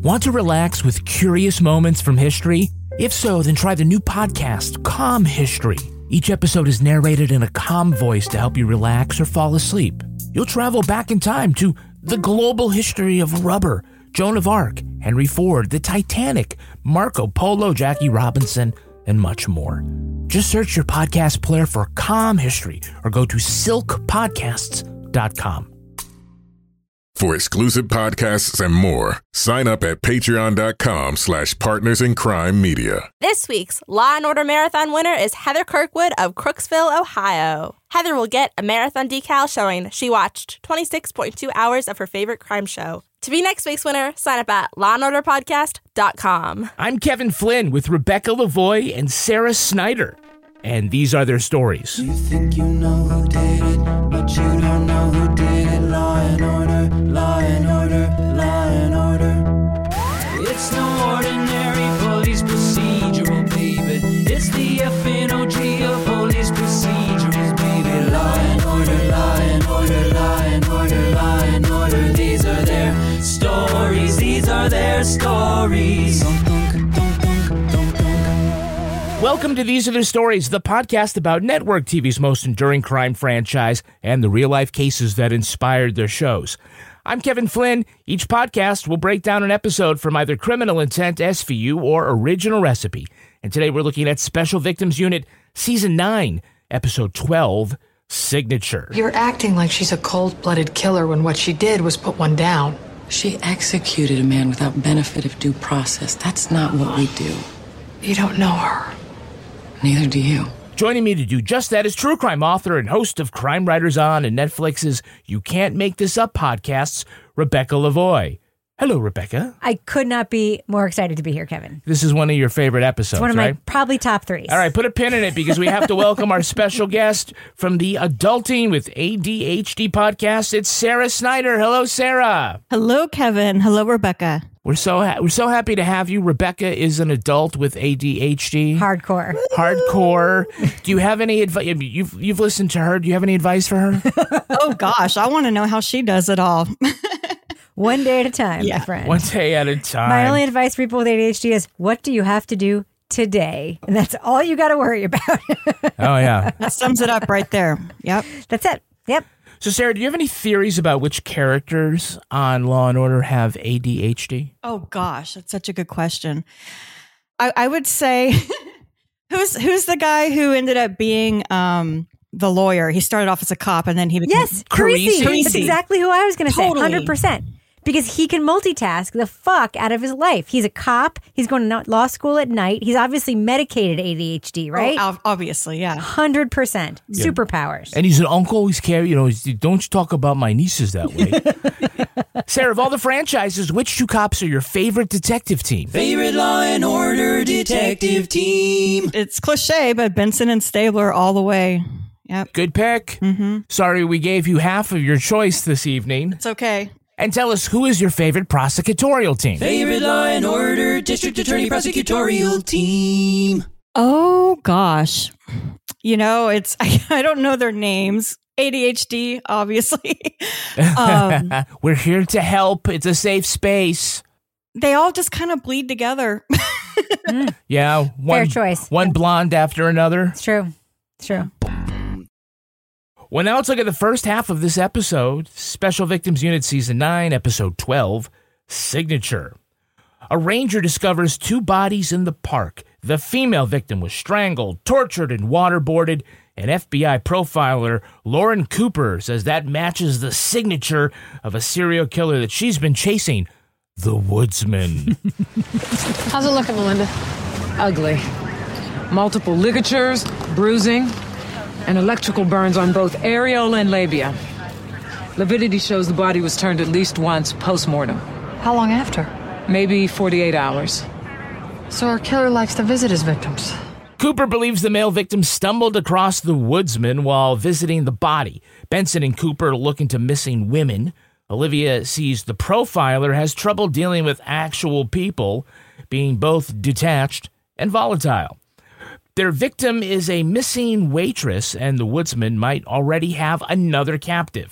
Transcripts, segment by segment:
Want to relax with curious moments from history? If so, then try the new podcast, Calm History. Each episode is narrated in a calm voice to help you relax or fall asleep. You'll travel back in time to the global history of rubber, Joan of Arc, Henry Ford, the Titanic, Marco Polo, Jackie Robinson, and much more. Just search your podcast player for Calm History or go to silkpodcasts.com. For exclusive podcasts and more, sign up at patreon.com/partnersincrimemedia. This week's Law & Order Marathon winner is Heather Kirkwood of Crooksville, Ohio. Heather will get a marathon decal showing she watched 26.2 hours of her favorite crime show. To be next week's winner, sign up at lawandorderpodcast.com. I'm Kevin Flynn with Rebecca Lavoie and Sarah Snyder, and these are their stories. You think you know who did it, but you don't know who did it. Law and order, law and order, law and order. It's no ordinary police procedural, baby. It's the FNOG of police procedurals, baby. Law and order, law and order, law and order, law and order. These are their stories, these are their stories. Welcome to These Are Their Stories, the podcast about network TV's most enduring crime franchise and the real-life cases that inspired their shows. I'm Kevin Flynn. Each podcast will break down an episode from either Criminal Intent, SVU, or Original Recipe. And today we're looking at Special Victims Unit, Season 9, Episode 12, Signature. You're acting like she's a cold-blooded killer when what she did was put one down. She executed a man without benefit of due process. That's not what we do. You don't know her. Neither do you. Joining me to do just that is true crime author and host of Crime Writers On and Netflix's You Can't Make This Up podcasts, Rebecca Lavoie. Hello, Rebecca. I could not be more excited to be here, Kevin. This is one of your favorite episodes, It's one of right? my probably top threes. All right, put a pin in it because we have to welcome our special guest from the Adulting with ADHD podcast. It's Sarah Snyder. Hello, Sarah. Hello, Kevin. Hello, Rebecca. We're so happy to have you. Rebecca is an adult with ADHD. Hardcore. Do you have any advice? You've listened to her. Do you have any advice for her? Oh, gosh. I want to know how she does it all. One day at a time, my friend. One day at a time. My only advice for people with ADHD is, what do you have to do today? And that's all you got to worry about. Oh, yeah. That sums it up right there. Yep. That's it. Yep. So, Sarah, do you have any theories about which characters on Law & Order have ADHD? Oh, gosh. That's such a good question. I would say, who's the guy who ended up being the lawyer? He started off as a cop and then he became... Yes, Carisi. Carisi. That's exactly who I was going to say. Totally. 100%. Because he can multitask the fuck out of his life. He's a cop. He's going to law school at night. He's obviously medicated ADHD, right? Oh, obviously, yeah. 100%. Superpowers. And he's an uncle. He's don't you talk about my nieces that way. Sarah, of all the franchises, which two cops are your favorite detective team? Favorite Law and Order detective team. It's cliche, but Benson and Stabler all the way. Yep. Good pick. Mm-hmm. Sorry we gave you half of your choice this evening. It's okay. And tell us, who is your favorite prosecutorial team? Favorite Law and Order District Attorney prosecutorial team. Oh, gosh. You know, I don't know their names. ADHD, obviously. We're here to help. It's a safe space. They all just kind of bleed together. Yeah. Fair choice. One blonde after another. It's true. It's true. Well, now let's look at the first half of this episode. Special Victims Unit Season 9, Episode 12, Signature. A ranger discovers two bodies in the park. The female victim was strangled, tortured, and waterboarded. An FBI profiler, Lauren Cooper, says that matches the signature of a serial killer that she's been chasing, the Woodsman. How's it looking, Melinda? Ugly. Multiple ligatures, bruising, and electrical burns on both areola and labia. Lividity shows the body was turned at least once post-mortem. How long after? Maybe 48 hours. So our killer likes to visit his victims. Cooper believes the male victim stumbled across the Woodsman while visiting the body. Benson and Cooper look into missing women. Olivia sees the profiler has trouble dealing with actual people, being both detached and volatile. Their victim is a missing waitress, and the Woodsman might already have another captive.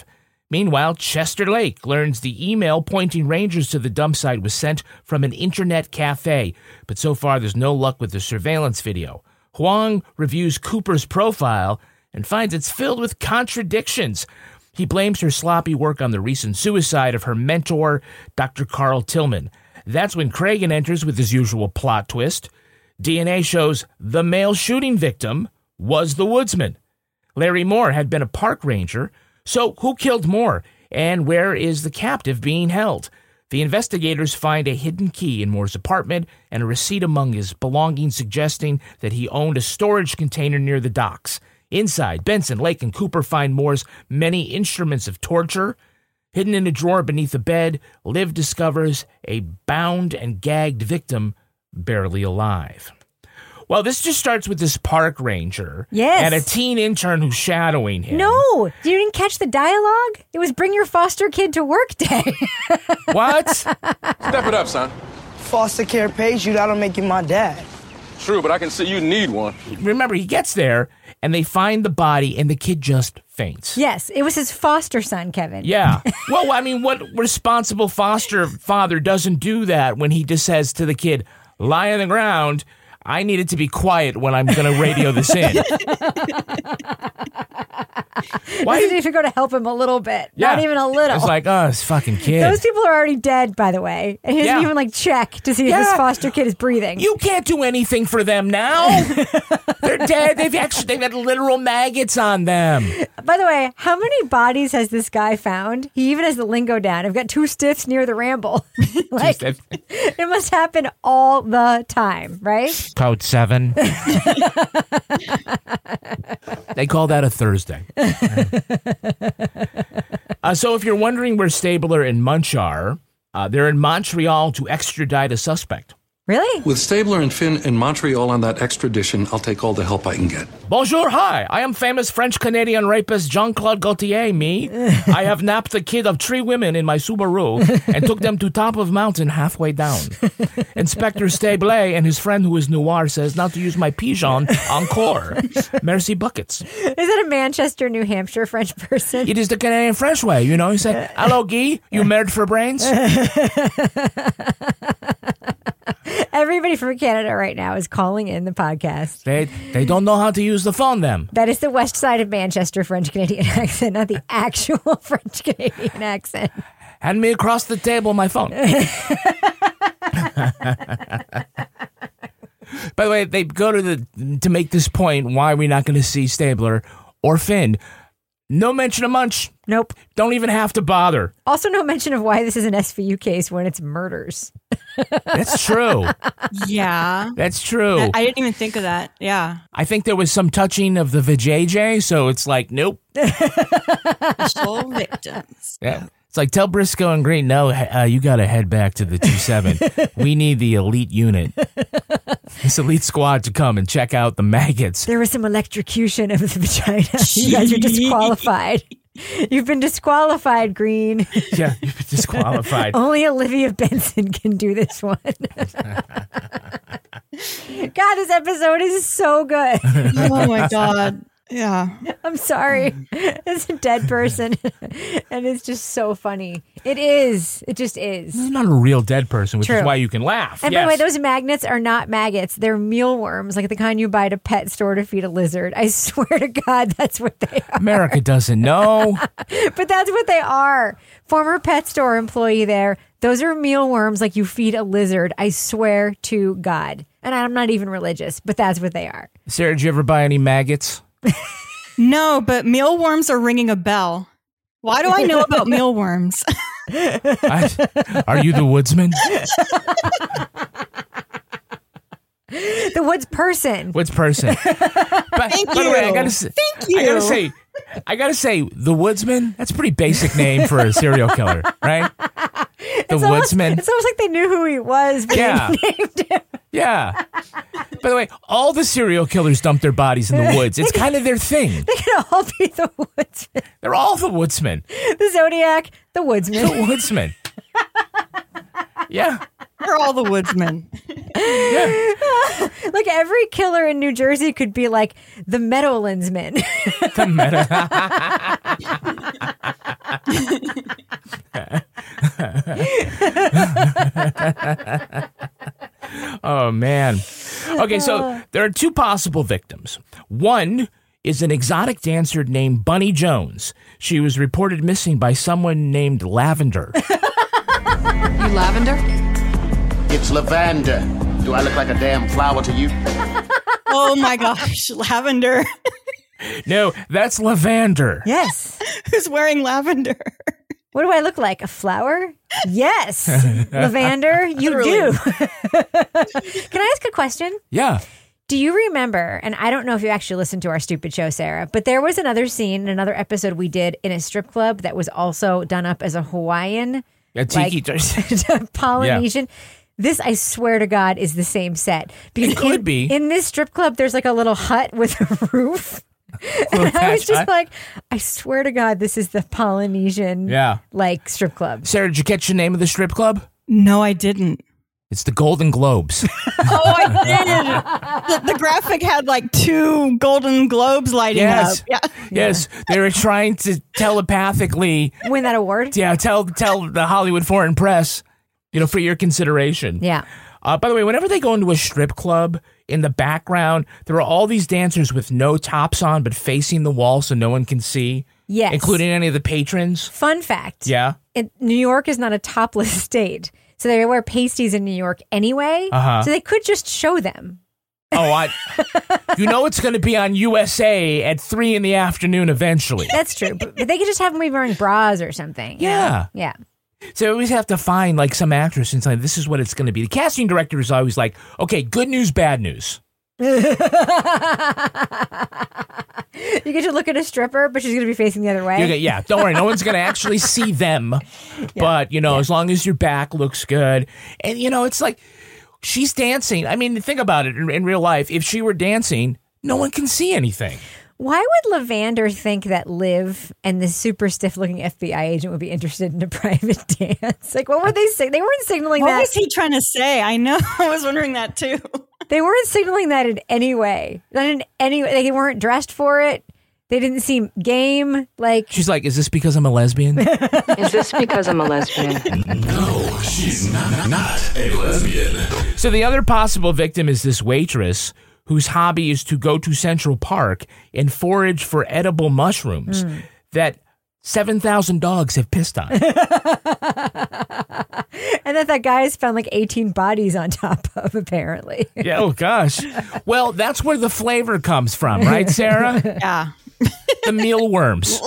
Meanwhile, Chester Lake learns the email pointing rangers to the dump site was sent from an internet cafe, but so far there's no luck with the surveillance video. Huang reviews Cooper's profile and finds it's filled with contradictions. He blames her sloppy work on the recent suicide of her mentor, Dr. Carl Tillman. That's when Cragen enters with his usual plot twist. DNA shows the male shooting victim was the woodsman. Larry Moore had been a park ranger. So who killed Moore, and where is the captive being held? The investigators find a hidden key in Moore's apartment and a receipt among his belongings suggesting that he owned a storage container near the docks. Inside, Benson, Lake, and Cooper find Moore's many instruments of torture. Hidden in a drawer beneath the bed, Liv discovers a bound and gagged victim barely alive. Well, this just starts with this park ranger and a teen intern who's shadowing him. No, you didn't catch the dialogue? It was bring your foster kid to work day. What? Step it up, son. Foster care pays you, that'll make you my dad. True, but I can see you need one. Remember, he gets there, and they find the body, and the kid just faints. Yes, it was his foster son, Kevin. Yeah. Well, I mean, what responsible foster father doesn't do that when he just says to the kid, lie on the ground, I need it to be quiet when I'm going to radio this in. Why did you go to help him a little bit? Yeah. Not even a little. It's like, oh, this fucking kid. Those people are already dead, by the way. And he doesn't even like check to see if his foster kid is breathing. You can't do anything for them now. They're dead. They've got literal maggots on them. By the way, how many bodies has this guy found? He even has the lingo down. I've got 2 stiffs near the ramble. Like, it must happen all the time, right? Code 7. They call that a Thursday. So if you're wondering where Stabler and Munch are, they're in Montreal to extradite a suspect. Really? With Stabler and Finn in Montreal on that extradition, I'll take all the help I can get. Bonjour, hi. I am famous French-Canadian rapist Jean-Claude Gaultier, me. I have napped a kid of 3 women in my Subaru and took them to top of mountain halfway down. Inspector Stabler and his friend who is noir says not to use my pigeon encore. Merci buckets. Is it a Manchester, New Hampshire French person? It is the Canadian French way, you know. He said, hello, Guy, you married for brains? Everybody from Canada right now is calling in the podcast. They don't know how to use the phone, them. That is the west side of Manchester French Canadian accent, not the actual French Canadian accent. Hand me across the table my phone. By the way, they go to make this point, why are we not going to see Stabler or Finn? No mention of Munch. Nope. Don't even have to bother. Also, no mention of why this is an SVU case when it's murders. That's true. Yeah. That's true. I didn't even think of that. Yeah. I think there was some touching of the vajayjay, so it's like, nope. Sole victims. Yeah. It's like, tell Briscoe and Green, no, you got to head back to the 2-7. We need the elite unit. This elite squad to come and check out the maggots. There was some electrocution of the vagina. You guys are disqualified. You've been disqualified, Green. Yeah, you've been disqualified. Only Olivia Benson can do this one. God, this episode is so good. Oh, my God. Yeah. I'm sorry. It's a dead person. And it's just so funny. It is. It just is. It's not a real dead person, which is why you can laugh. And by the way, those magnets are not maggots. They're mealworms, like the kind you buy at a pet store to feed a lizard. I swear to God, that's what they are. America doesn't know. But that's what they are. Former pet store employee there. Those are mealworms like you feed a lizard. I swear to God. And I'm not even religious, but that's what they are. Sarah, did you ever buy any maggots? No, but mealworms are ringing a bell. Why do I know about mealworms? Are you the woodsman? The woods person. Woods person. Thank you. By the way, I gotta say, the woodsman. That's a pretty basic name for a serial killer, right? The woodsman. It's almost like they knew who he was, but they named him. Yeah. By the way, all the serial killers dump their bodies in the woods. It's kind of their thing. They can all be the woodsman. They're all the woodsmen. The Zodiac, the woodsman. The woodsman. Yeah. They're all the woodsmen. Yeah. Like every killer in New Jersey could be like the Meadowlands men. The Oh, man. Okay, so there are two possible victims. One is an exotic dancer named Bunny Jones. She was reported missing by someone named Lavender. You Lavender? It's Lavender. Do I look like a damn flower to you? Oh my gosh, lavender. No, that's Lavander. Yes. Who's wearing lavender? What do I look like? A flower? Yes. Lavender, you do. Can I ask a question? Yeah. Do you remember, and I don't know if you actually listened to our stupid show, Sarah, but there was another scene, another episode we did in a strip club that was also done up as a Hawaiian, A tiki Polynesian. Yeah. This, I swear to God, is the same set. Because it could be. In this strip club, there's like a little hut with a roof. And I was just like, I swear to God, this is the Polynesian like strip club. Sarah, did you catch the name of the strip club? No, I didn't. It's the Golden Globes. Oh, I did. The graphic had like 2 Golden Globes lighting up. Yeah. Yes. They were trying to telepathically win that award. Yeah, tell the Hollywood Foreign Press, for your consideration. Yeah. By the way, whenever they go into a strip club, in the background, there are all these dancers with no tops on, but facing the wall so no one can see. Yes. Including any of the patrons. Fun fact. Yeah. New York is not a topless state. So they wear pasties in New York anyway. Uh-huh. So they could just show them. Oh, it's going to be on USA at 3 p.m. eventually. That's true. But they could just have them be wearing bras or something. Yeah. Yeah. So we always have to find like some actress and say, this is what it's going to be. The casting director is always like, okay, good news, bad news. You get to look at a stripper, but she's going to be facing the other way. Yeah, don't worry. No one's going to actually see them. But, as long as your back looks good. And, it's like she's dancing. I mean, think about it in real life. If she were dancing, no one can see anything. Why would Lavander think that Liv and the super stiff-looking FBI agent would be interested in a private dance? Like, what were they saying? They weren't signaling that. What was he trying to say? I know. I was wondering that, too. They weren't signaling that in any way. Not in any way. They weren't dressed for it. They didn't seem game. Like she's like, is this because I'm a lesbian? Is this because I'm a lesbian? No, she's not a lesbian. So the other possible victim is this waitress whose hobby is to go to Central Park and forage for edible mushrooms that 7,000 dogs have pissed on. And that guy has found like 18 bodies on top of, apparently. Yeah, oh gosh. Well, that's where the flavor comes from, right, Sarah? Yeah. The mealworms.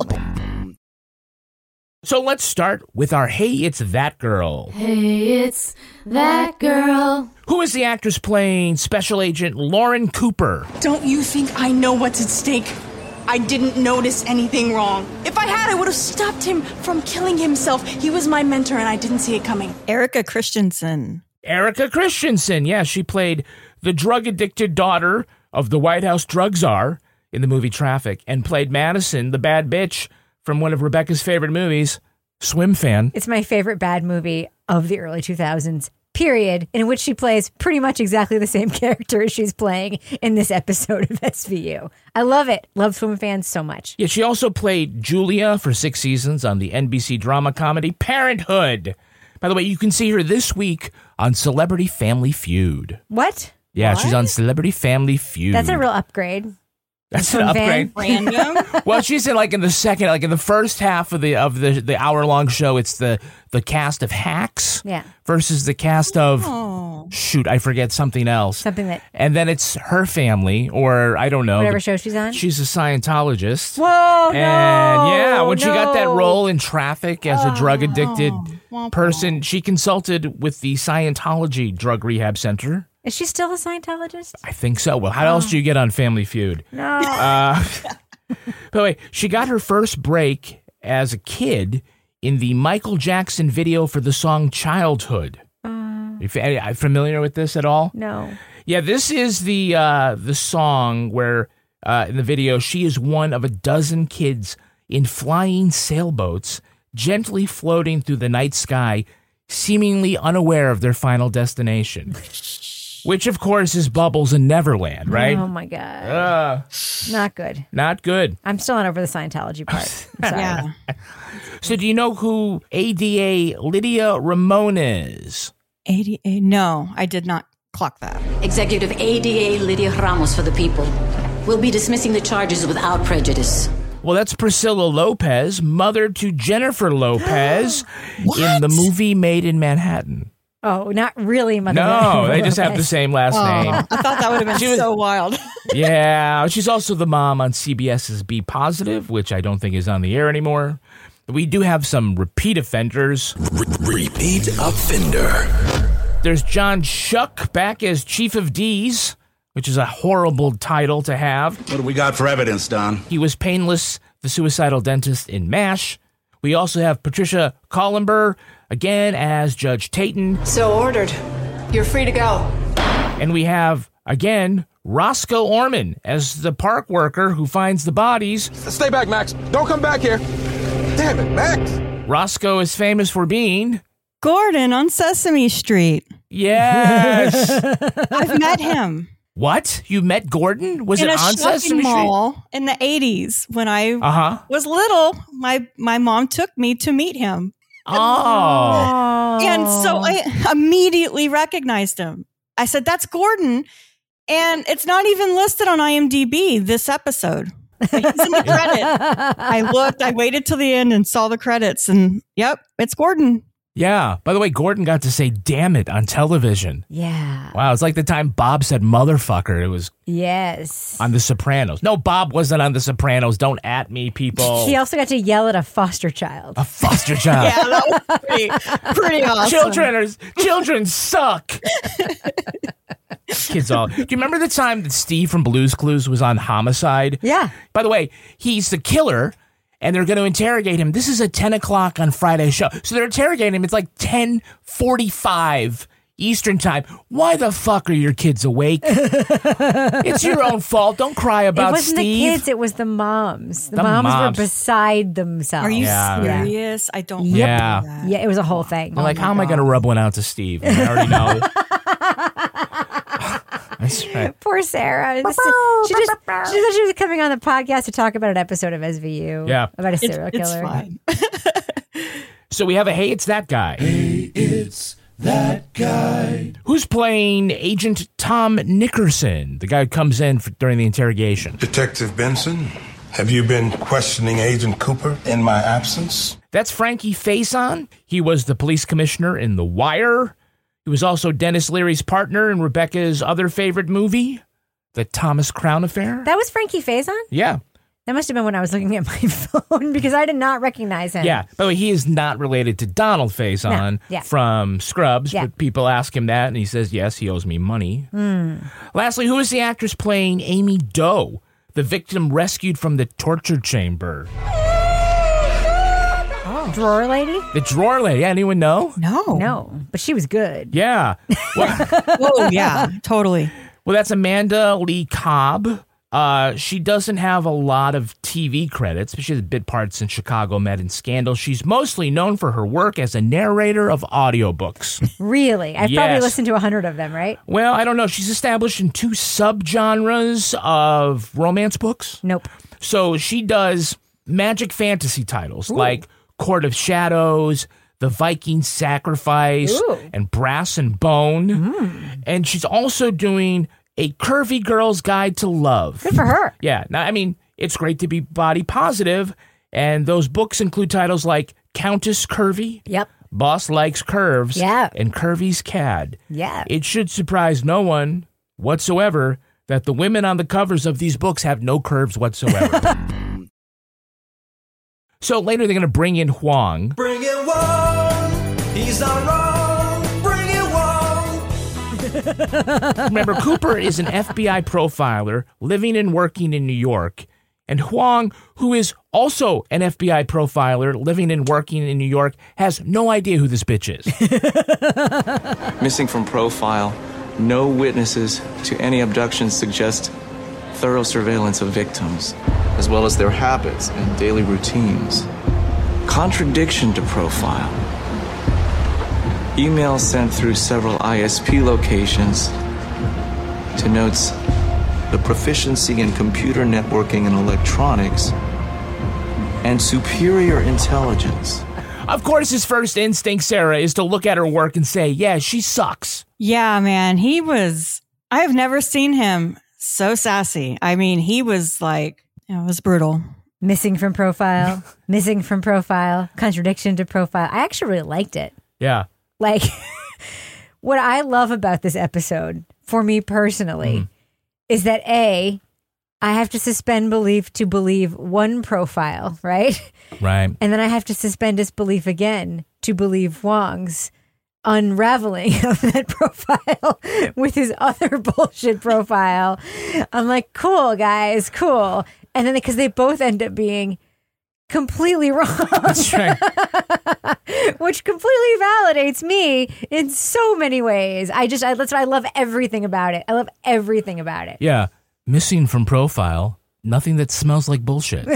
So let's start with our Hey, It's That Girl. Hey, it's that girl. Who is the actress playing Special Agent Lauren Cooper? Don't you think I know what's at stake? I didn't notice anything wrong. If I had, I would have stopped him from killing himself. He was my mentor and I didn't see it coming. Erika Christensen. Erika Christensen, yeah. She played the drug-addicted daughter of the White House drug czar in the movie Traffic and played Madison, the bad bitch from one of Rebecca's favorite movies, Swim Fan. It's my favorite bad movie of the early 2000s. Period, in which she plays pretty much exactly the same character as she's playing in this episode of SVU. I love it. Love Swim Fans so much. Yeah, she also played Julia for 6 seasons on the NBC drama comedy Parenthood. By the way, you can see her this week on Celebrity Family Feud. What? Yeah, what? She's on Celebrity Family Feud. That's a real upgrade. That's an upgrade. Random. Well, she's in in the first half of the hour-long show. It's the cast of Hacks, versus the cast of shoot, I forget something else. Something that, and then it's her family, or I don't know, whatever show she's on. She's a Scientologist. Whoa, and when she got that role in Traffic as a drug-addicted person, she consulted with the Scientology Drug Rehab Center. Is she still a Scientologist? I think so. Well, how else do you get on Family Feud? No. By the way, she got her first break as a kid in the Michael Jackson video for the song Childhood. Are you familiar with this at all? No. Yeah, this is the song where in the video she is one of a dozen kids in flying sailboats gently floating through the night sky, seemingly unaware of their final destination. Which, of course, is Bubbles in Neverland, right? Oh, my God. Not good. Not good. I'm still not over the Scientology part. I'm sorry. Yeah. So do you know who ADA Lydia Ramon is? ADA? No, I did not clock that. Executive ADA Lydia Ramos for the people. We'll be dismissing the charges without prejudice. Well, that's Priscilla Lopez, mother to Jennifer Lopez in the movie Made in Manhattan. Oh, not really, Mother. No, they just have the same last name. I thought that would have been so wild. Yeah, she's also the mom on CBS's Be Positive, which I don't think is on the air anymore. We do have some repeat offenders. Repeat offender. There's John Schuck back as Chief of D's, which is a horrible title to have. What do we got for evidence, Don? He was Painless, the suicidal dentist in MASH. We also have Patricia Columber, again, as Judge Tayton. So ordered. You're free to go. And we have, again, Roscoe Orman as the park worker who finds the bodies. Stay back, Max. Don't come back here. Damn it, Max. Roscoe is famous for being... Gordon on Sesame Street. Yes. I've met him. What? You met Gordon? Was in it a on shopping Sesame mall Street? in the 80s when I was little. My mom took me to meet him. Oh. And so I immediately recognized him. I said, "That's Gordon." And it's not even listed on IMDb this episode. He's in the credit. I looked, I waited till the end and saw the credits, and yep, it's Gordon. Yeah. By the way, Gordon got to say "damn it" on television. Yeah. Wow. It's like the time Bob said "motherfucker." It was Yes. on The Sopranos. No, Bob wasn't on The Sopranos. Don't at me, people. He also got to yell at a foster child. A foster child. Yeah, that was pretty awesome. Children suck. Kids all. Do you remember the time that Steve from Blue's Clues was on Homicide? Yeah. By the way, he's the killer, and they're going to interrogate him. This is a 10 o'clock on Friday show. So they're interrogating him. It's like 10:45 Eastern time. Why the fuck are your kids awake? It's your own fault. Don't cry about It wasn't Steve. the kids, it was the moms. The moms were beside themselves. Are you Yeah. serious? I don't Yep. Yeah. remember that. Yeah, it was a whole thing. I'm like, how am I going to rub one out to Steve? I already know. That's right. Poor Sarah. She just thought she was coming on the podcast to talk about an episode of SVU. Yeah. About a serial It's killer. fine. So we have a Hey, It's That Guy. Hey, it's that guy. Who's playing Agent Tom Nickerson, the guy who comes in during the interrogation. Detective Benson, have you been questioning Agent Cooper in my absence? That's Frankie Faison. He was the police commissioner in The Wire. He was also Dennis Leary's partner in Rebecca's other favorite movie, The Thomas Crown Affair. That was Frankie Faison? Yeah. That must have been when I was looking at my phone because I did not recognize him. Yeah. By the way, he is not related to Donald Faison No. Yeah. from Scrubs, Yeah. but people ask him that, and he says, yes, he owes me money. Lastly, who is the actress playing Amy Doe, the victim rescued from the torture chamber? Drawer lady? The drawer lady. Anyone know? No, but she was good. Yeah. Oh, yeah, totally. Well, that's Amanda Lee Cobb. She doesn't have a lot of TV credits, but she has bit parts in Chicago Med and Scandal. She's mostly known for her work as a narrator of audiobooks. Really? I've Yes. probably listened to 100 of them, right? Well, I don't know. She's established in two subgenres of romance books. Nope. So she does magic fantasy titles like Court of Shadows, The Viking Sacrifice, Ooh. and Brass and Bone. And she's also doing A Curvy Girl's Guide to Love. Good for her. Yeah. Now, I mean, it's great to be body positive, and those books include titles like Countess Curvy. Yep. Boss Likes Curves. Yeah. And Curvy's Cad. Yeah. It should surprise no one whatsoever that the women on the covers of these books have no curves whatsoever. So later they're going to bring in Huang. Bring it Wong. He's not wrong. Bring it Wong. Remember, Cooper is an FBI profiler living and working in New York. And Huang, who is also an FBI profiler living and working in New York, has no idea who this bitch is. Missing from profile, no witnesses to any abductions suggest thorough surveillance of victims, as well as their habits and daily routines. Contradiction to profile. Emails sent through several ISP locations denotes the proficiency in computer networking and electronics and superior intelligence. Of course, his first instinct, Sarah, is to look at her work and say, yeah, she sucks. Yeah, man. I have never seen him so sassy. I mean, he was like, it was brutal. Missing from profile, contradiction to profile. I actually really liked it. Yeah. Like, what I love about this episode, for me personally, is that A, I have to suspend belief to believe one profile, right? Right. And then I have to suspend disbelief again to believe Wong's unraveling of that profile with his other bullshit profile. I'm like, cool, guys, cool. And then because they both end up being completely wrong. That's right. Which completely validates me in so many ways. That's why I love everything about it. I love everything about it. Yeah. Missing from profile, nothing that smells like bullshit.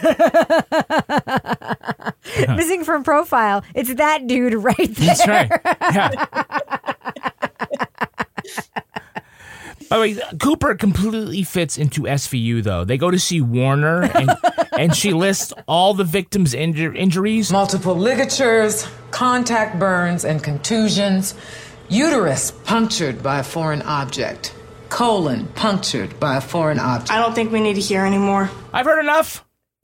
Missing from profile, it's that dude right there. That's right. Yeah. By the way, Cooper completely fits into SVU, though. They go to see Warner, and she lists all the victims' injuries. Multiple ligatures, contact burns and contusions, uterus punctured by a foreign object, colon punctured by a foreign object. I don't think we need to hear anymore. I've heard enough.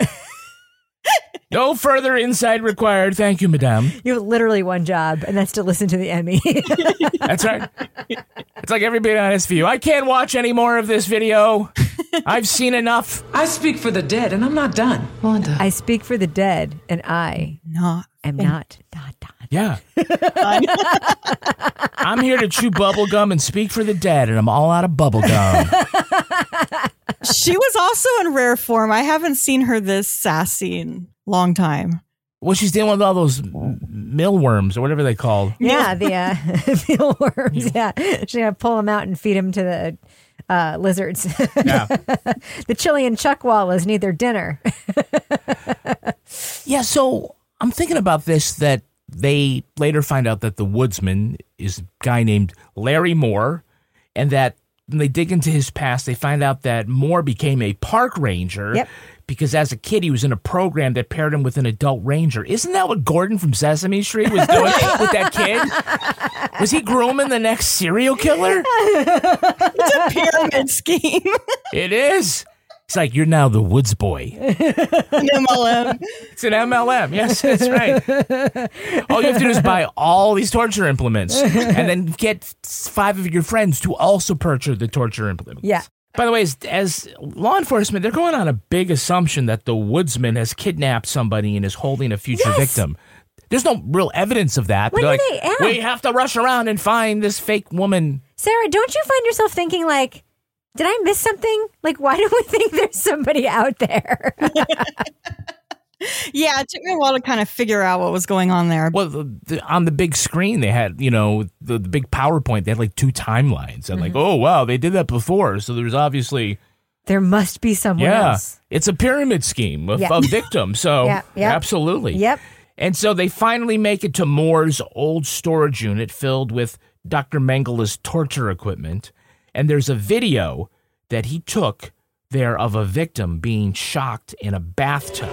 No further insight required. Thank you, madame. You have literally one job, and that's to listen to the Emmy. That's right. It's like everybody on SVU. I can't watch any more of this video. I've seen enough. I speak for the dead, and I'm not done. Wanda. I speak for the dead, and I am not done. Yeah. I'm here to chew bubble gum and speak for the dead, and I'm all out of bubble gum. She was also in rare form. I haven't seen her this sassy in a long time. Well, she's dealing with all those mealworms or whatever they called. Yeah, the mealworms. Yeah. She's going to pull them out and feed them to the lizards. Yeah. The Chilean chuckwallas need their dinner. Yeah, so I'm thinking about this, that they later find out that the woodsman is a guy named Larry Moore, and that when they dig into his past, they find out that Moore became a park ranger because as a kid he was in a program that paired him with an adult ranger. Isn't that what Gordon from Sesame Street was doing with that kid? Was he grooming the next serial killer? It's a pyramid scheme. It is. It's like, you're now the woods boy. An MLM. It's an MLM. Yes, that's right. All you have to do is buy all these torture implements and then get 5 of your friends to also purchase the torture implements. Yeah. By the way, as law enforcement, they're going on a big assumption that the woodsman has kidnapped somebody and is holding a future victim. There's no real evidence of that. When they're do like, they act? we have to rush around and find this fake woman. Sarah, don't you find yourself thinking like, did I miss something? Like, why do we think there's somebody out there? Yeah, it took me a while to kind of figure out what was going on there. Well, on the big screen, they had, the big PowerPoint, they had like 2 timelines. And like, oh, wow, they did that before. So there's obviously... There must be someone else. It's a pyramid scheme of victims. So absolutely. Yep. And so they finally make it to Moore's old storage unit filled with Dr. Mengele's torture equipment. And there's a video that he took there of a victim being shocked in a bathtub.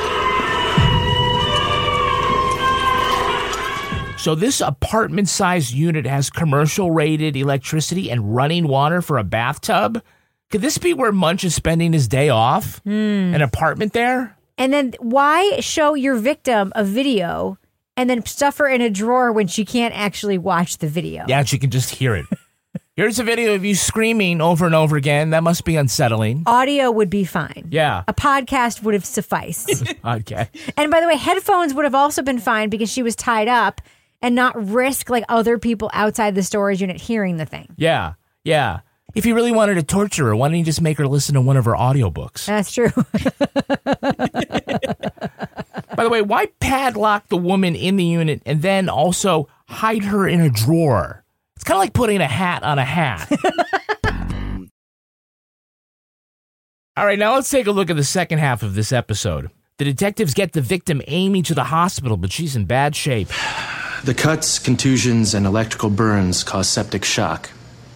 So this apartment-sized unit has commercial-rated electricity and running water for a bathtub? Could this be where Munch is spending his day off? An apartment there? And then why show your victim a video and then stuff her in a drawer when she can't actually watch the video? Yeah, she can just hear it. Here's a video of you screaming over and over again. That must be unsettling. Audio would be fine. Yeah. A podcast would have sufficed. Okay. And by the way, headphones would have also been fine because she was tied up and not risk like other people outside the storage unit hearing the thing. Yeah. Yeah. If you really wanted to torture her, why don't you just make her listen to one of her audiobooks? That's true. By the way, why padlock the woman in the unit and then also hide her in a drawer? It's kind of like putting a hat on a hat. All right, now let's take a look at the second half of this episode. The detectives get the victim Amy to the hospital, but she's in bad shape. The cuts, contusions, and electrical burns cause septic shock.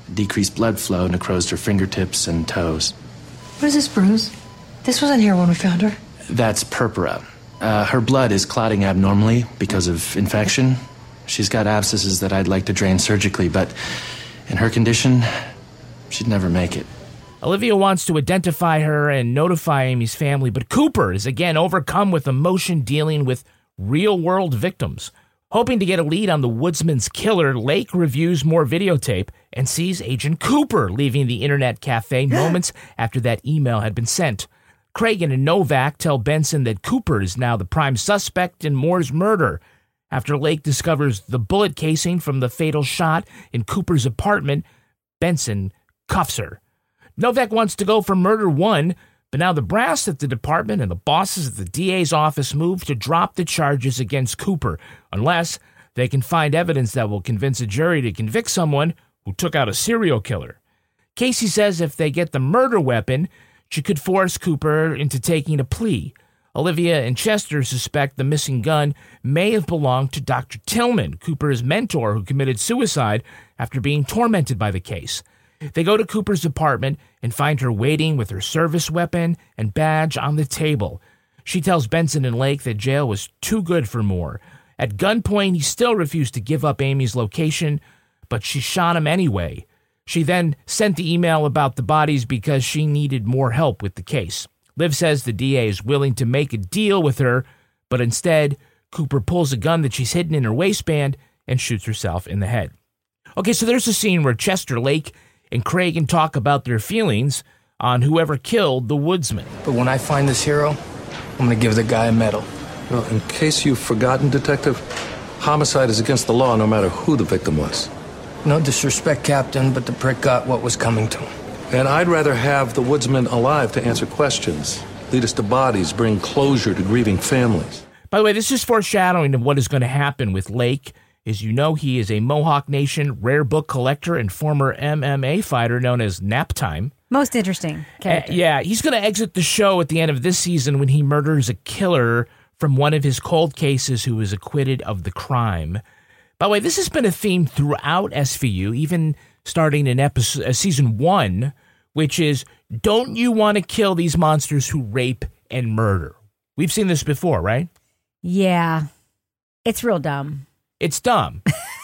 Decreased blood flow necrosed her fingertips and toes. What is this bruise? This wasn't here when we found her. That's purpura. Her blood is clotting abnormally because of infection. She's got abscesses that I'd like to drain surgically, but in her condition, she'd never make it. Olivia wants to identify her and notify Amy's family, but Cooper is again overcome with emotion dealing with real-world victims. Hoping to get a lead on the woodsman's killer, Lake reviews more videotape and sees Agent Cooper leaving the internet cafe moments after that email had been sent. Cragen and Novak tell Benson that Cooper is now the prime suspect in Moore's murder. After Lake discovers the bullet casing from the fatal shot in Cooper's apartment, Benson cuffs her. Novak wants to go for murder 1, but now the brass at the department and the bosses at the DA's office move to drop the charges against Cooper, unless they can find evidence that will convince a jury to convict someone who took out a serial killer. Casey says if they get the murder weapon, she could force Cooper into taking a plea. Olivia and Chester suspect the missing gun may have belonged to Dr. Tillman, Cooper's mentor who committed suicide after being tormented by the case. They go to Cooper's apartment and find her waiting with her service weapon and badge on the table. She tells Benson and Lake that jail was too good for Moore. At gunpoint, he still refused to give up Amy's location, but she shot him anyway. She then sent the email about the bodies because she needed more help with the case. Liv says the DA is willing to make a deal with her, but instead, Cooper pulls a gun that she's hidden in her waistband and shoots herself in the head. Okay, so there's a scene where Chester, Lake, and Cragen talk about their feelings on whoever killed the woodsman. But when I find this hero, I'm going to give the guy a medal. Well, in case you've forgotten, Detective, homicide is against the law no matter who the victim was. No disrespect, Captain, but the prick got what was coming to him. And I'd rather have the woodsman alive to answer questions, lead us to bodies, bring closure to grieving families. By the way, this is foreshadowing of what is going to happen with Lake. As you know, he is a Mohawk Nation rare book collector and former MMA fighter known as Naptime. Most interesting character. Yeah, he's going to exit the show at the end of this season when he murders a killer from one of his cold cases who was acquitted of the crime. By the way, this has been a theme throughout SVU, even starting in season 1, which is, don't you want to kill these monsters who rape and murder? We've seen this before, right? Yeah. It's real dumb. It's dumb.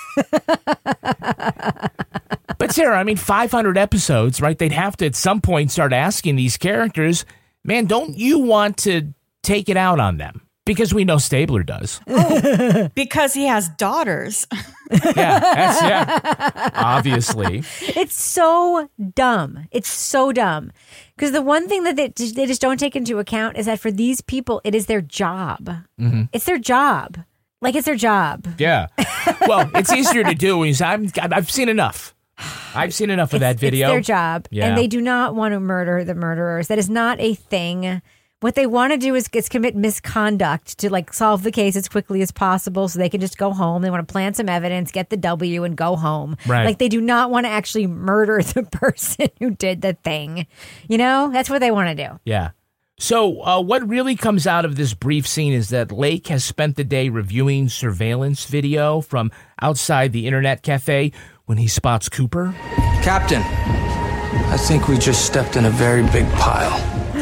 But Sarah, I mean, 500 episodes, right? They'd have to at some point start asking these characters, man, don't you want to take it out on them? Because we know Stabler does. Oh, because he has daughters. Yeah, obviously. It's so dumb. It's so dumb. Because the one thing that they just don't take into account is that for these people, it is their job. Mm-hmm. It's their job. Like, it's their job. Yeah. Well, it's easier to do when you say, I've seen enough. I've seen enough of that video. It's their job. Yeah. And they do not want to murder the murderers. That is not a thing. What they want to do is commit misconduct to like solve the case as quickly as possible so they can just go home. They want to plant some evidence, get the W, and go home. Right. Like, they do not want to actually murder the person who did the thing. You know, that's what they want to do. Yeah. So what really comes out of this brief scene is that Lake has spent the day reviewing surveillance video from outside the internet cafe when he spots Cooper. Captain, I think we just stepped in a very big pile.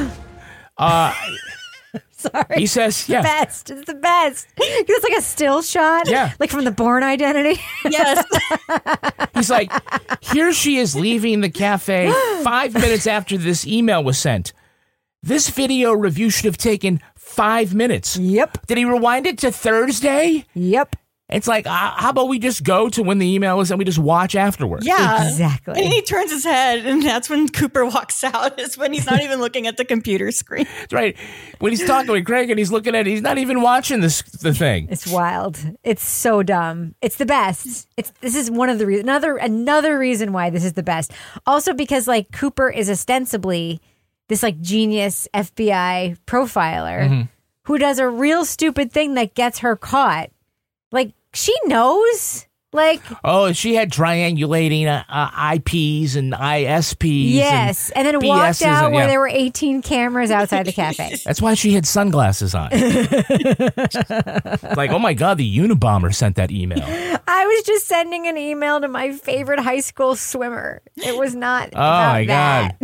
Sorry. He says, yeah. It's the best. It's like a still shot. Yeah. Like from the Bourne Identity. Yes. He's like, here she is leaving the cafe 5 minutes after this email was sent. This video review should have taken 5 minutes. Yep. Did he rewind it to Thursday? Yep. It's like, how about we just go to when the email is and we just watch afterwards? Yeah. Exactly. And he turns his head, and that's when Cooper walks out, is when he's not even looking at the computer screen. That's right. When he's talking with Craig and he's looking at it, he's not even watching the thing. It's wild. It's so dumb. It's the best. This is one of the reasons. Another reason why this is the best. Also because, like, Cooper is ostensibly this, like, genius FBI profiler who does a real stupid thing that gets her caught. Like, she knows Like, oh, she had triangulating IPs and ISPs. Yes, and then walked BSs out and- where yeah. there were 18 cameras outside the cafe. That's why she had sunglasses on. Like, oh my God, the Unabomber sent that email. I was just sending an email to my favorite high school swimmer. It was not Oh about my that.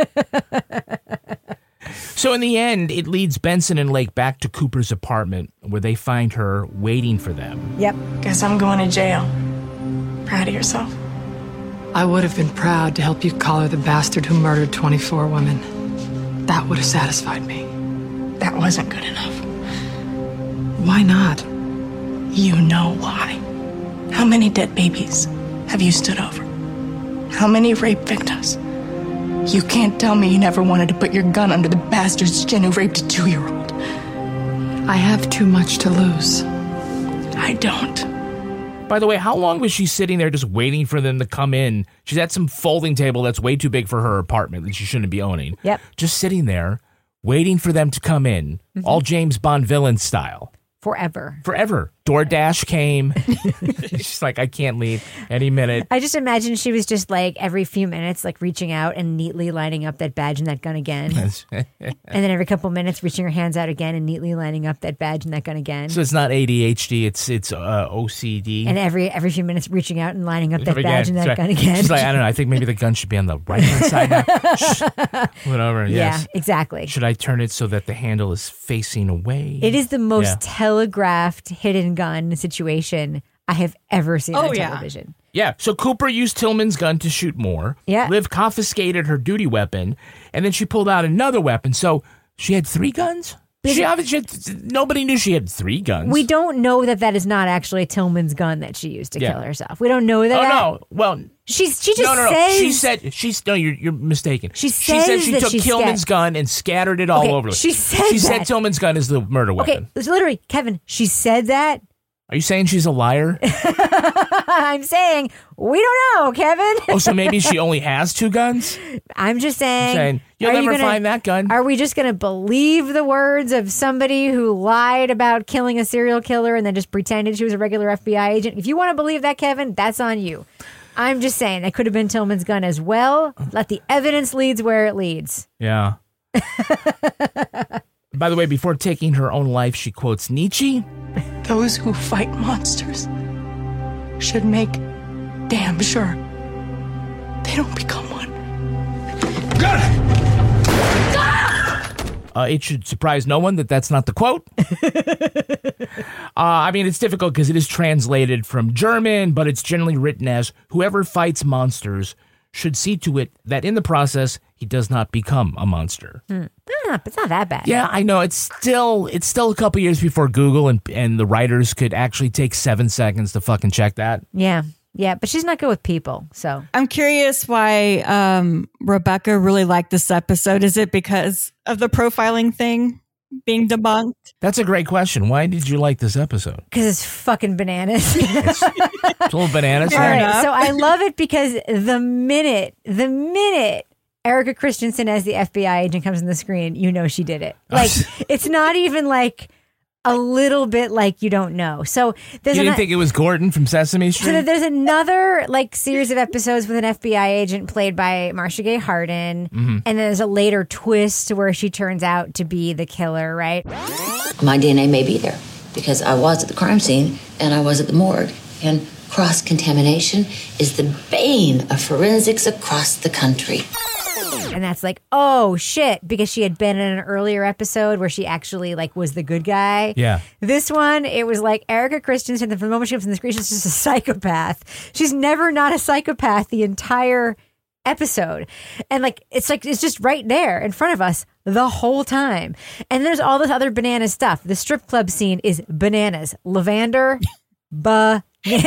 God. So in the end, it leads Benson and Lake back to Cooper's apartment where they find her waiting for them. Yep. Guess I'm going to jail. Proud of yourself? I would have been proud to help you collar the bastard who murdered 24 women. That would have satisfied me. That wasn't good enough. Why not? You know why. How many dead babies have you stood over? How many rape victims? You can't tell me you never wanted to put your gun under the bastard's chin who raped a 2-year-old. I have too much to lose. I don't. By the way, how long was she sitting there just waiting for them to come in? She's at some folding table that's way too big for her apartment that she shouldn't be owning. Yep. Just sitting there, waiting for them to come in, all James Bond villain style. Forever. DoorDash came. She's like, I can't leave any minute. I just imagine she was just like every few minutes, like reaching out and neatly lining up that badge and that gun again. And then every couple minutes, reaching her hands out again and neatly lining up that badge and that gun again. So it's not ADHD, it's OCD. And every few minutes, reaching out and lining up that Again, badge and that sorry. gun again. She's like, I don't know. I think maybe the gun should be on the right hand side now. Shh. Whatever. Yes. Yeah, exactly. Should I turn it so that the handle is facing away? It is the most Yeah. telegraphed hidden gun situation I have ever seen on television. Yeah, so Cooper used Tillman's gun to shoot more. Yeah. Liv confiscated her duty weapon, and then she pulled out another weapon. So she had 3 guns? Nobody knew she had 3 guns. We don't know that is not actually Tillman's gun that she used to Yeah. kill herself. We don't know that. Oh, no. Well, she just no. says. She said, you're mistaken. She said says she that took she's Tillman's gun and scattered it all Okay, over. she said She said that. Tillman's gun is the murder Okay, weapon. it's literally, Kevin, she said that. Are you saying she's a liar? I'm saying, we don't know, Kevin. Oh, so maybe she only has 2 guns? I'm just saying. You'll are you never gonna- find that gun. Are we just going to believe the words of somebody who lied about killing a serial killer and then just pretended she was a regular FBI agent? If you want to believe that, Kevin, that's on you. I'm just saying, that could have been Tillman's gun as well. Let the evidence leads where it leads. Yeah. By the way, before taking her own life, she quotes Nietzsche. Those who fight monsters should make damn sure they don't become one. It should surprise no one that that's not the quote. I mean, it's difficult because it is translated from German, but it's generally written as whoever fights monsters should see to it that in the process he does not become a monster. It's not that bad. Yeah, I know. It's still a couple years before Google and the writers could actually take 7 seconds to fucking check that. Yeah. Yeah, but she's not good with people, so. I'm curious why Rebecca really liked this episode. Is it because of the profiling thing being debunked? That's a great question. Why did you like this episode? Because it's fucking bananas. It's a little bananas. All right, so I love it because the minute Erica Christensen as the FBI agent comes on the screen, you know she did it. Like, it's not even like a little bit like you don't know. So there's You didn't think it was Gordon from Sesame Street? So there's another like series of episodes with an FBI agent played by Marcia Gay Harden, and then there's a later twist where she turns out to be the killer, right? My DNA may be there because I was at the crime scene and I was at the morgue. And cross-contamination is the bane of forensics across the country. And that's like, oh shit, because she had been in an earlier episode where she actually like was the good guy. Yeah. This one, it was like Erica Christensen, from the moment she comes on the screen, she's just a psychopath. She's never not a psychopath the entire episode. And it's just right there in front of us the whole time. And there's all this other banana stuff. The strip club scene is bananas. Lavender, bananas.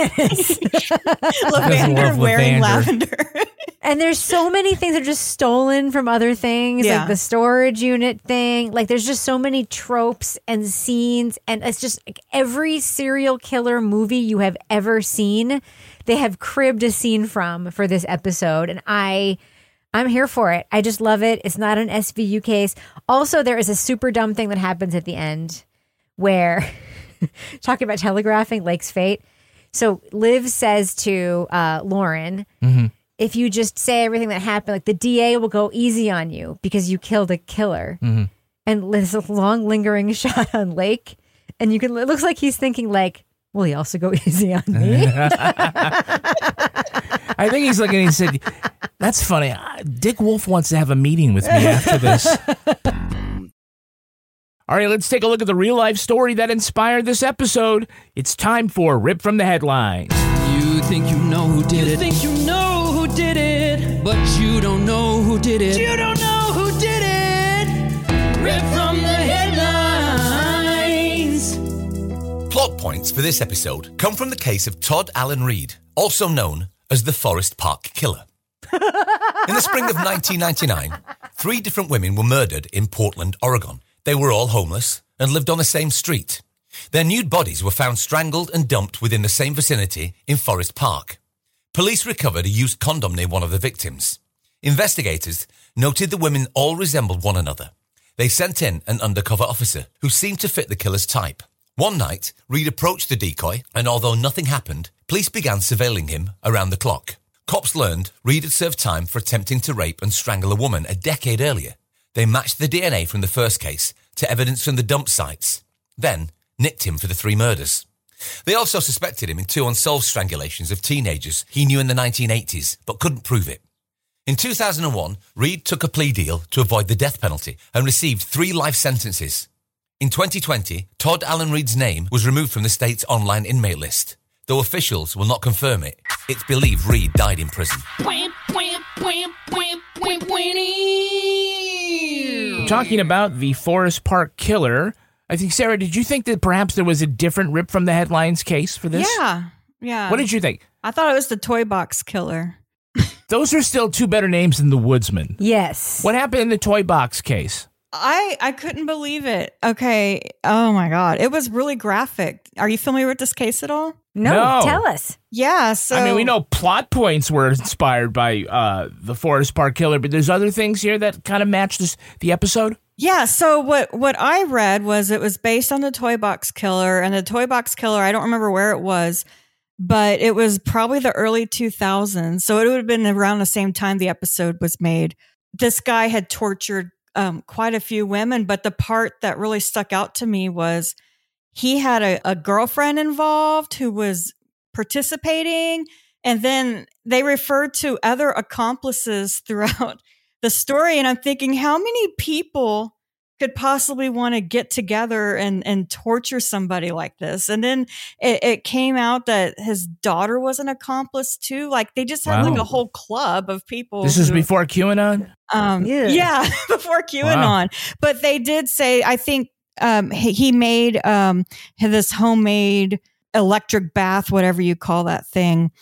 Lavender wearing lavender. And there's so many things that are just stolen from other things, Yeah. like the storage unit thing. Like there's just so many tropes and scenes. And it's just like every serial killer movie you have ever seen, they have cribbed a scene from for this episode. And I'm here for it. I just love it. It's not an SVU case. Also, there is a super dumb thing that happens at the end where, talking about telegraphing Lake's fate, So Liv says to Lauren, if you just say everything that happened, like the DA will go easy on you because you killed a killer. And there's a long lingering shot on Lake. And it looks like he's thinking like, will he also go easy on me? I think he's looking and he said, that's funny. Dick Wolf wants to have a meeting with me after this. All right, let's take a look at the real-life story that inspired this episode. It's time for Rip from the Headlines. You think you know who did it. You think you know who did it. But you don't know who did it. You don't know who did it. Rip from the Headlines. Plot points for this episode come from the case of Todd Allen Reed, also known as the Forest Park Killer. In the spring of 1999, 3 different women were murdered in Portland, Oregon. They were all homeless and lived on the same street. Their nude bodies were found strangled and dumped within the same vicinity in Forest Park. Police recovered a used condom near one of the victims. Investigators noted the women all resembled one another. They sent in an undercover officer who seemed to fit the killer's type. One night, Reed approached the decoy, and although nothing happened, police began surveilling him around the clock. Cops learned Reed had served time for attempting to rape and strangle a woman a decade earlier. They matched the DNA from the first case to evidence from the dump sites, then nicked him for the 3 murders. They also suspected him in 2 unsolved strangulations of teenagers he knew in the 1980s, but couldn't prove it. In 2001, Reed took a plea deal to avoid the death penalty and received 3 life sentences. In 2020, Todd Allen Reed's name was removed from the state's online inmate list. Though officials will not confirm it, it's believed Reed died in prison. Talking about the Forest Park Killer, I think, Sarah, did you think that perhaps there was a different Rip from the Headlines case for this? Yeah. What did you think? I thought it was the Toy Box Killer. Those are still 2 better names than the Woodsman. Yes. What happened in the Toy Box case? I couldn't believe it. Okay. Oh my God. It was really graphic. Are you familiar with this case at all? No. Tell us. Yeah. So I mean, we know plot points were inspired by the Forest Park Killer, but there's other things here that kind of match the episode? Yeah. So what I read was it was based on the Toy Box Killer, and the Toy Box Killer, I don't remember where it was, but it was probably the early 2000s. So it would have been around the same time the episode was made. This guy had tortured quite a few women, but the part that really stuck out to me was he had a girlfriend involved who was participating, and then they referred to other accomplices throughout the story. And I'm thinking, how many people could possibly want to get together and torture somebody like this? And then it came out that his daughter was an accomplice too. Like they just had like a whole club of people. This is before QAnon? Yeah, before QAnon. Wow. But they did say, I think he made this homemade electric bath, whatever you call that thing.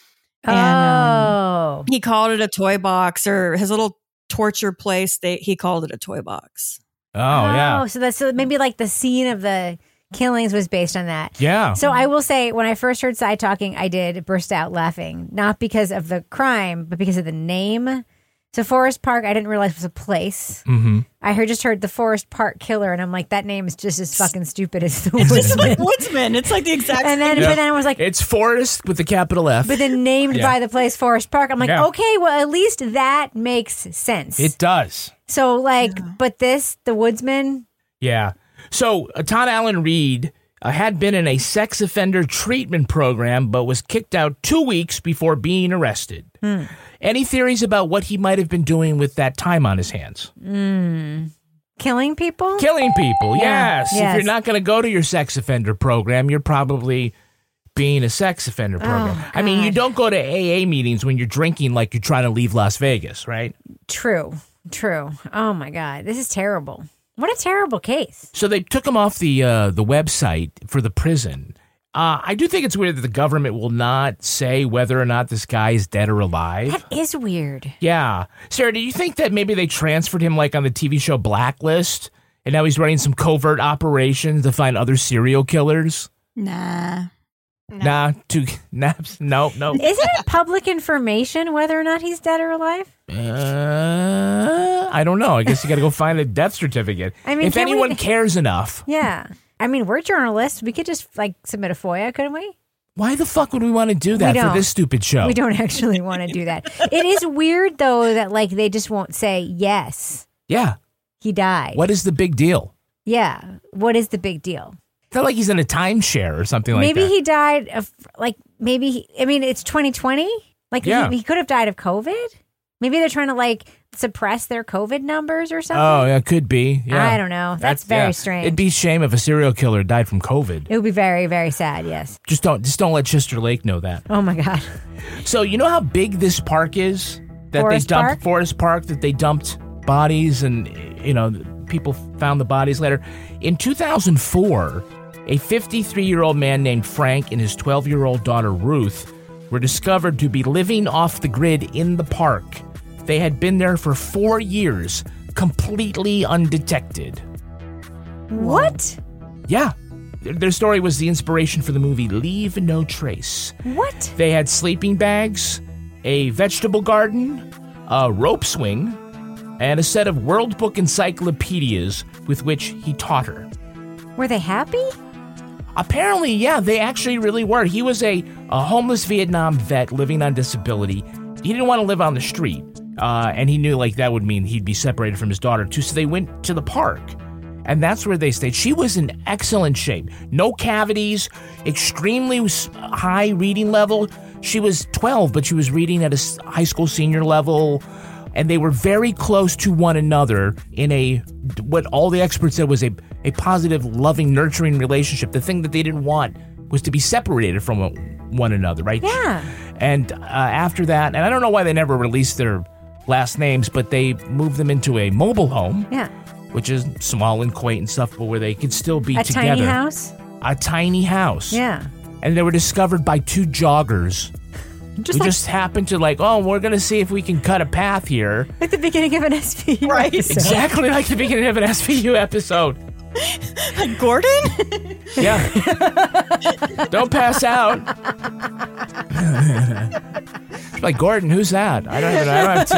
And he called it a toy box, or his little torture place, he called it a toy box. Oh, yeah. So maybe like the scene of the killings was based on that. Yeah. So I will say, when I first heard Side talking, I did burst out laughing, not because of the crime, but because of the name. So Forest Park, I didn't realize was a place. Mm-hmm. I just heard the Forest Park Killer, and I'm like, that name is just as fucking stupid as the It's Woodsman. just like Woodsman. It's like the exact and then, same. But then I was like, it's Forest with a capital F. But then named by the place Forest Park. I'm like, okay, well, at least that makes sense. It does. So but the Woodsman. Yeah. So Todd Allen Reed had been in a sex offender treatment program, but was kicked out 2 weeks before being arrested. Any theories about what he might have been doing with that time on his hands? Killing people? Killing people, yes. Yes. If you're not going to go to your sex offender program, you're probably being a sex offender program. I mean, you don't go to AA meetings when you're drinking like you're trying to leave Las Vegas, right? True. Oh, my God. This is terrible. What a terrible case. So they took him off the website for the prison. I do think it's weird that the government will not say whether or not this guy is dead or alive. That is weird. Yeah. Sarah, do you think that maybe they transferred him like on the TV show Blacklist, and now he's running some covert operations to find other serial killers? Nah. No. Isn't it public information whether or not he's dead or alive? I don't know. I guess you got to go find a death certificate. I mean, if anyone cares enough. Yeah. I mean, we're journalists. We could just submit a FOIA, couldn't we? Why the fuck would we want to do that for this stupid show? We don't actually want to do that. It is weird, though, that like they just won't say, yes. Yeah. He died. What is the big deal? Yeah. What is the big deal? It's not like he's in a timeshare or something like that. Maybe he died of, like, it's 2020. Like, he could have died of COVID. Maybe they're trying to, like, suppress their COVID numbers or something. Oh, yeah, could be. Yeah. I don't know. That's very strange. It'd be a shame if a serial killer died from COVID. It would be very, very sad, yes. Just don't let Chester Lake know that. Oh, my God. So, you know how big this park is? Forest Park, that they dumped bodies and, people found the bodies later. In 2004, a 53-year-old man named Frank and his 12-year-old daughter Ruth were discovered to be living off the grid in the park. They had been there for 4 years, completely undetected. What? Yeah. Their story was the inspiration for the movie Leave No Trace. What? They had sleeping bags, a vegetable garden, a rope swing, and a set of World Book encyclopedias with which he taught her. Were they happy? Apparently, yeah, they actually really were. He was a homeless Vietnam vet living on disability. He didn't want to live on the street, and he knew like that would mean he'd be separated from his daughter too, so they went to the park. And that's where they stayed. She was in excellent shape. No cavities, extremely high reading level. She was 12, but she was reading at a high school senior level. And they were very close to one another in what all the experts said was a positive, loving, nurturing relationship. The thing that they didn't want was to be separated from one another, right? Yeah. And after that, and I don't know why they never released their last names, but they moved them into a mobile home. Yeah. Which is small and quaint and stuff, but where they could still be together. A tiny house? A tiny house. Yeah. And they were discovered by two joggers who just happened to we're going to see if we can cut a path here. Like the beginning of an SVU episode. Exactly like the beginning of an SVU episode. Like Gordon? Yeah. Don't pass out. Like, Gordon, who's that? I don't have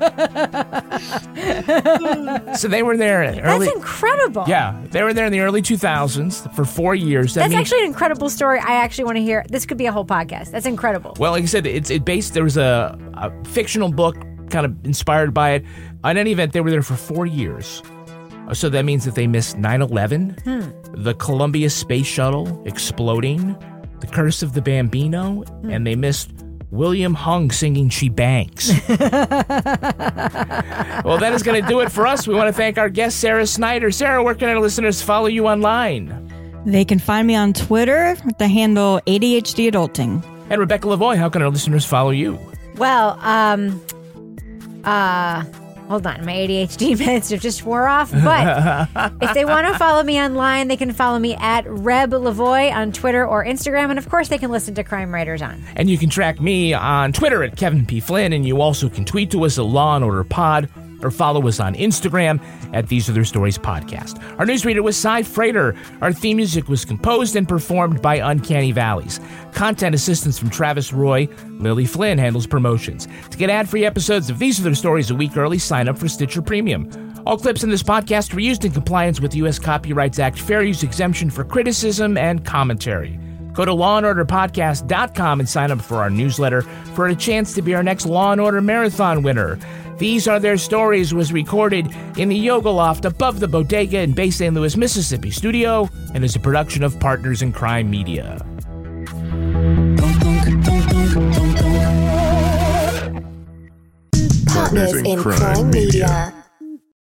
TV. So they were there That's incredible. Yeah, they were there in the early 2000s for 4 years. That's actually an incredible story. I actually want to hear. This could be a whole podcast. That's incredible. Well, like I said, there was a fictional book kind of inspired by it. In any event, they were there for 4 years. So that means that they missed 9/11, the Columbia Space Shuttle exploding, the Curse of the Bambino, and they missed William Hung singing She Bangs. Well, that is going to do it for us. We want to thank our guest, Sarah Snyder. Sarah, where can our listeners follow you online? They can find me on Twitter with the handle ADHD Adulting. And Rebecca Lavoie, how can our listeners follow you? Well, hold on, my ADHD meds have just wore off. But if they want to follow me online, they can follow me at Reb Lavoie on Twitter or Instagram. And of course, they can listen to Crime Writers on. And you can track me on Twitter at Kevin P. Flynn. And you also can tweet to us at Law and Order Pod or follow us on Instagram at These Are Their Stories Podcast. Our newsreader was Cy Frater. Our theme music was composed and performed by Uncanny Valleys. Content assistance from Travis Roy. Lily Flynn handles promotions. To get ad-free episodes of These Are Their Stories a week early, sign up for Stitcher Premium. All clips in this podcast were used in compliance with the U.S. Copyrights Act fair use exemption for criticism and commentary. Go to lawandorderpodcast.com and sign up for our newsletter for a chance to be our next Law and Order Marathon winner. These Are Their Stories was recorded in the Yoga Loft above the Bodega in Bay St. Louis, Mississippi studio and is a production of Partners in Crime Media. Partners in Crime Media.